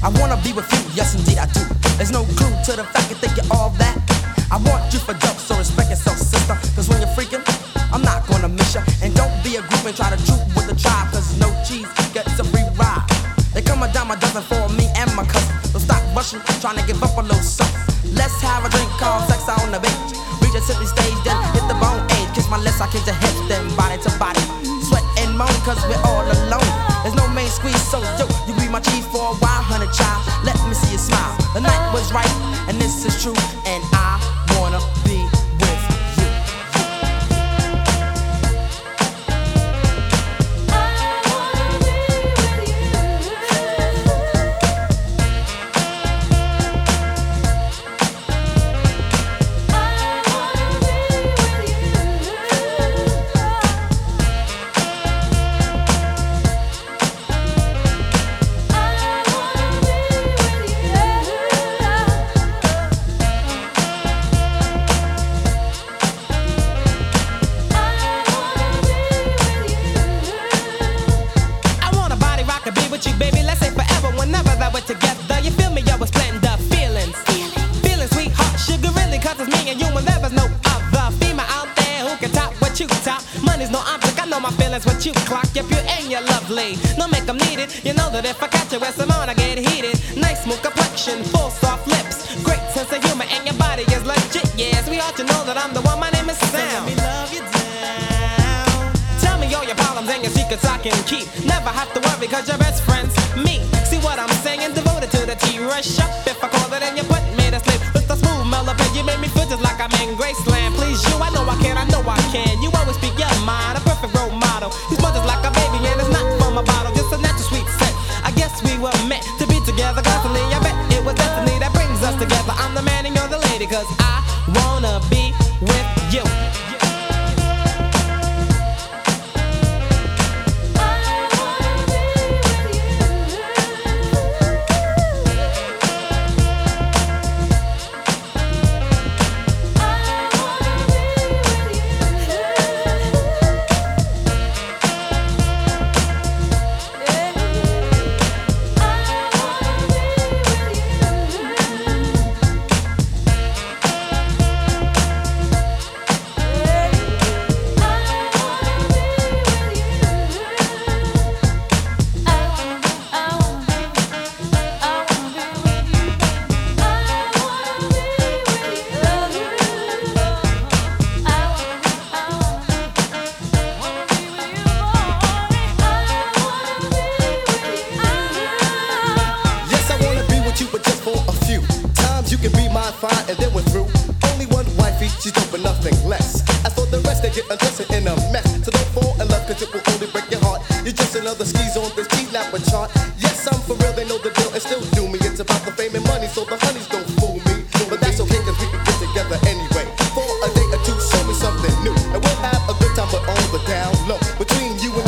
I wanna be with you, yes indeed I do. There's no clue to the fact you think you're all that. I want you for dope, so respect yourself, sister. Cause when you're freaking, I'm not gonna miss ya. And don't be a group and try to troop with the tribe. Cause no cheese gets a free ride. They come a dime a dozen for me and my cousin. So stop rushing, trying to give up a little something. Let's have a drink called sex on the beach. Reach a simply stage, then hit the bone age. Kiss my lips, I kiss your hips, then body to body. Sweat and moan, cause we're all alone. There's no main squeeze, so yo, you be my cheese for a while, honey child. Let me see you smile. The night was right, and this is true, and I wanna be with you. What you clock up, you and you're lovely. No make 'em need it. You know that if I catch you with some on, I get heated. Nice smooth complexion, full soft lips, great sense of humor, and your body is legit. Yes, we ought to know that I'm the one. My name is Sam. So let me love you down. Tell me all your problems and your secrets I can keep. Never have to worry 'cause your best friend's me. See what I'm saying? Devoted to the T-Rush up. If I call it and you put me to sleep with a smooth melody, you make me feel just like I'm in Graceland. Please you, I know I can, I know I can. You always speak your mind, a perfect role model. He's just like a baby and it's not from a bottle, just a natural sweet scent. I guess we were meant to be together constantly. I bet it was destiny that brings us together. I'm the man and you're the lady, 'cause I wanna be with you. Fine, and then we're through. Only one wifey, she's dope and nothing less. As for the rest, they get undressed in a mess. So don't fall in love, 'cause it will only break your heart. You're just another skis on this G-Lapper chart. Yes, I'm for real, they know the deal and still do me. It's about the fame and money, so the honeys don't fool me. But that's okay, 'cause we can get together anyway. For a day or two, show me something new. And we'll have a good time, but on the down low. Between you and